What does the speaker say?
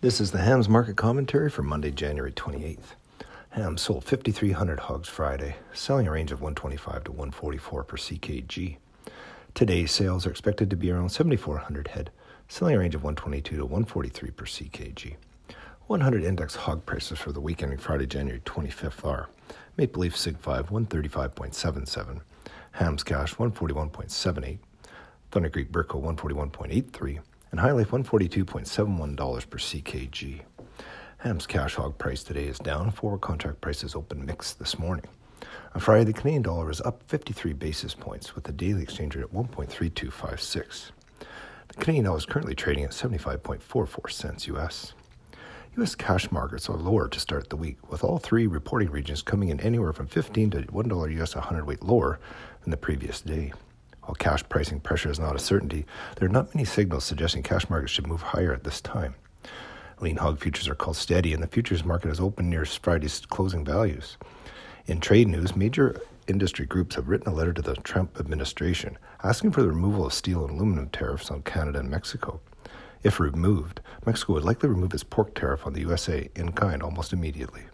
This is the Hams Market Commentary for Monday, January 28th. Hams sold 5,300 hogs Friday, selling a range of 125 to 144 per ckg. Today's sales are expected to be around 7,400 head, selling a range of 122 to 143 per ckg. 100 index hog prices for the week ending Friday, January 25th are Maple Leaf Sig 5 135.77, Hams Cash 141.78, Thunder Creek Burco 141.83, and High Life $142.71 per ckg. Hams cash hog price today is down. Forward contract prices open mixed this morning. On Friday, the Canadian dollar is up 53 basis points with the daily exchange rate at 1.3256. The Canadian dollar is currently trading at 75.44 cents U.S. U.S. cash markets are lower to start the week, with all three reporting regions coming in anywhere from $15 to $1 U.S. a hundredweight lower than the previous day. While cash pricing pressure is not a certainty, there are not many signals suggesting cash markets should move higher at this time. Lean hog futures are called steady, and the futures market is open near Friday's closing values. In trade news, major industry groups have written a letter to the Trump administration asking for the removal of steel and aluminum tariffs on Canada and Mexico. If removed, Mexico would likely remove its pork tariff on the USA in kind almost immediately.